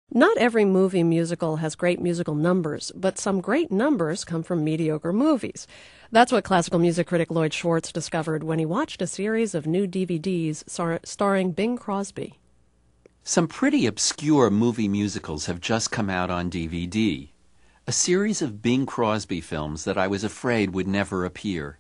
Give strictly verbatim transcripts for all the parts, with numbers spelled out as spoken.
Not every movie musical has great musical numbers, but some great numbers come from mediocre movies. That's what classical music critic Lloyd Schwartz discovered when he watched a series of new D V Ds star- starring Bing Crosby. Some pretty obscure movie musicals have just come out on D V D. A series of Bing Crosby films that I was afraid would never appear.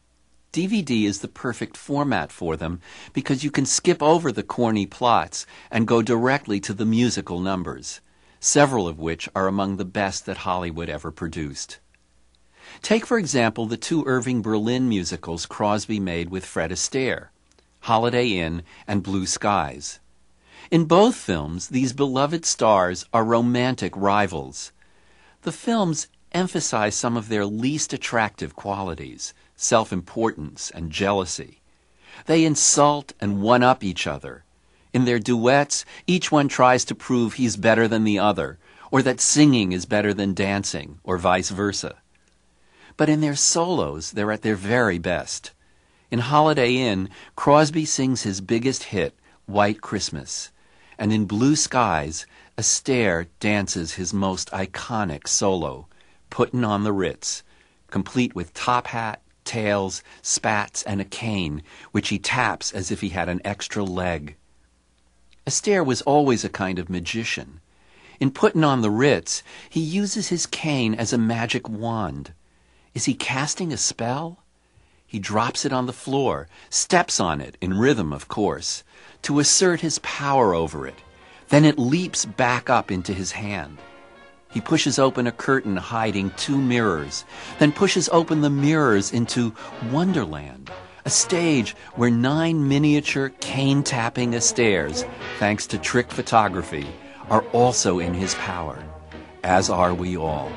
D V D is the perfect format for them because you can skip over the corny plots and go directly to the musical numbers, several of which are among the best that Hollywood ever produced. Take, for example, the two Irving Berlin musicals Crosby made with Fred Astaire, Holiday Inn and Blue Skies. In both films, these beloved stars are romantic rivals. The films emphasize some of their least attractive qualities, self-importance and jealousy. They insult and one-up each other. In their duets, each one tries to prove he's better than the other, or that singing is better than dancing, or vice versa. But in their solos, they're at their very best. In Holiday Inn, Crosby sings his biggest hit, White Christmas, and in Blue Skies, Astaire dances his most iconic solo, Puttin' on the Ritz, complete with top hat, tails, spats, and a cane, which he taps as if he had an extra leg. Astaire was always a kind of magician. In Puttin' on the Ritz, he uses his cane as a magic wand. Is he casting a spell? He drops it on the floor, steps on it, in rhythm, of course, to assert his power over it. Then it leaps back up into his hand. He pushes open a curtain hiding two mirrors, then pushes open the mirrors into Wonderland, a stage where nine miniature cane-tapping Astaires, thanks to trick photography, are also in his power, as are we all.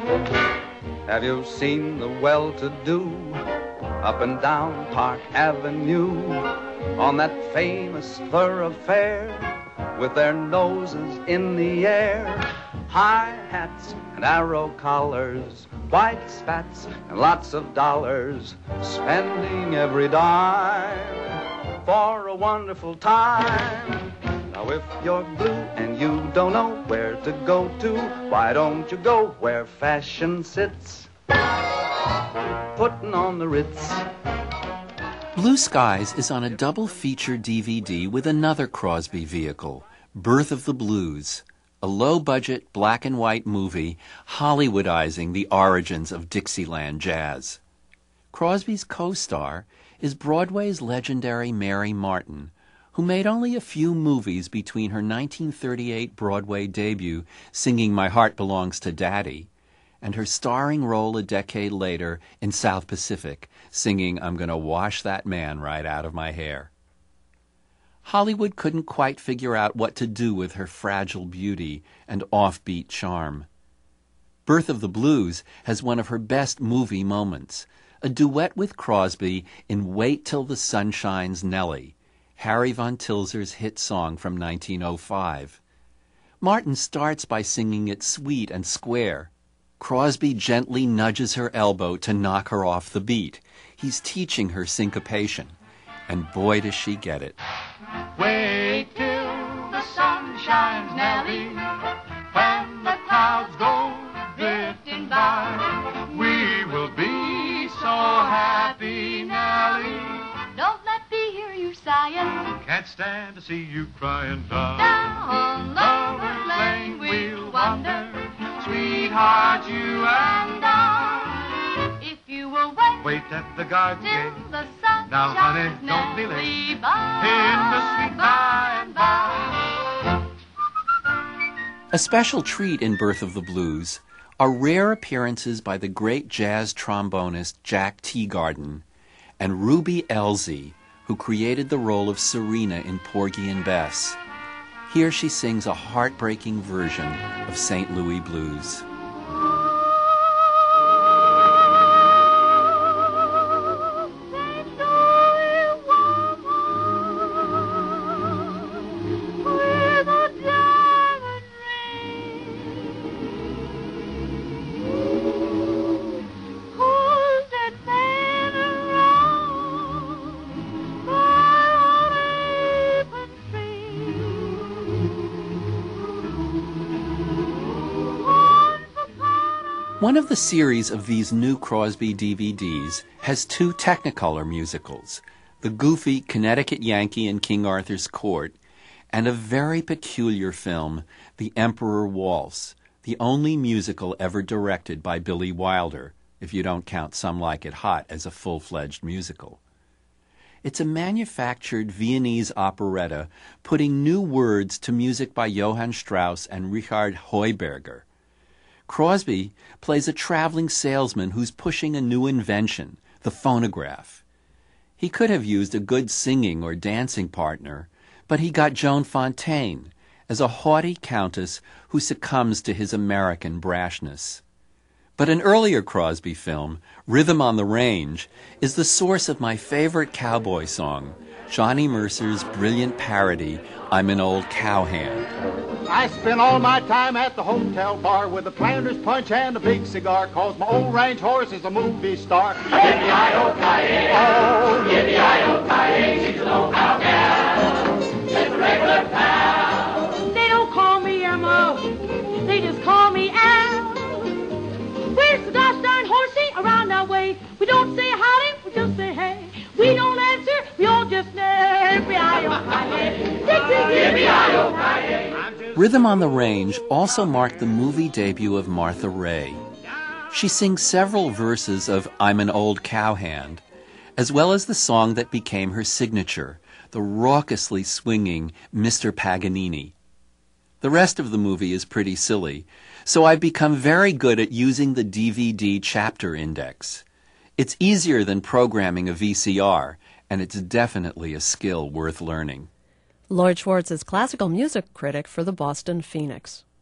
Have you seen the well-to-do up and down Park Avenue on that famous thoroughfare with their noses in the air? High hats and arrow collars, white spats and lots of dollars, spending every dime for a wonderful time. Now if you're blue and you don't know where to go to, why don't you go where fashion sits, putting on the Ritz. Blue Skies is on a double feature D V D with another Crosby vehicle, Birth of the Blues, a low-budget black and white movie Hollywoodizing the origins of Dixieland jazz. Crosby's co-star is Broadway's legendary Mary Martin, who made only a few movies between her nineteen thirty-eight Broadway debut, singing My Heart Belongs to Daddy, and her starring role a decade later in South Pacific, singing I'm Gonna Wash That Man Right Out of My Hair. Hollywood couldn't quite figure out what to do with her fragile beauty and offbeat charm. Birth of the Blues has one of her best movie moments, a duet with Crosby in Wait Till the Sun Shines Nellie, Harry Von Tilzer's hit song from nineteen oh five. Martin starts by singing it sweet and square. Crosby gently nudges her elbow to knock her off the beat. He's teaching her syncopation, and boy does she get it. Wait till the sun shines, Nellie, when the clouds go drifting by. We will be so happy, Nellie. Don't let me hear you sighing. Can't stand to see you crying. Down, Down Lover's Lane we'll wander, sweetheart, you and I. if you will wait, Wait at the garden till gate. the sun Now, shines, honey, don't be late. Nellie, bye, In the sweet by and by. A special treat in Birth of the Blues are rare appearances by the great jazz trombonist Jack Teagarden and Ruby Elzey, who created the role of Serena in Porgy and Bess. Here she sings a heartbreaking version of Saint Louis Blues. One of the series of these new Crosby D V Ds has two Technicolor musicals, the goofy Connecticut Yankee in King Arthur's Court, and a very peculiar film, The Emperor Waltz, the only musical ever directed by Billy Wilder, if you don't count Some Like It Hot as a full-fledged musical. It's a manufactured Viennese operetta putting new words to music by Johann Strauss and Richard Heuberger. Crosby plays a traveling salesman who's pushing a new invention, the phonograph. He could have used a good singing or dancing partner, but he got Joan Fontaine as a haughty countess who succumbs to his American brashness. But an earlier Crosby film, Rhythm on the Range, is the source of my favorite cowboy song, Johnny Mercer's brilliant parody, I'm an Old Cowhand. I spend all my time at the hotel bar with a planter's punch and a big cigar, 'cause my old range horse is a movie star. Yippee-yi-oh-ki-yay, oh, yippee-yi-oh-ki-yay, she's an old cowgirl, just a regular pal. They don't call me Emma, they just call me Al. Where's the gosh darn horsey around our way? We don't say howdy, we just say hey. We don't answer, we all just say yippee-yi-oh-ki-yay, yippee-yi-oh-ki-yay. Rhythm on the Range also marked the movie debut of Martha Raye. She sings several verses of I'm an Old Cowhand, as well as the song that became her signature, the raucously swinging Mister Paganini. The rest of the movie is pretty silly, so I've become very good at using the D V D chapter index. It's easier than programming a V C R, and it's definitely a skill worth learning. Lloyd Schwartz is classical music critic for the Boston Phoenix.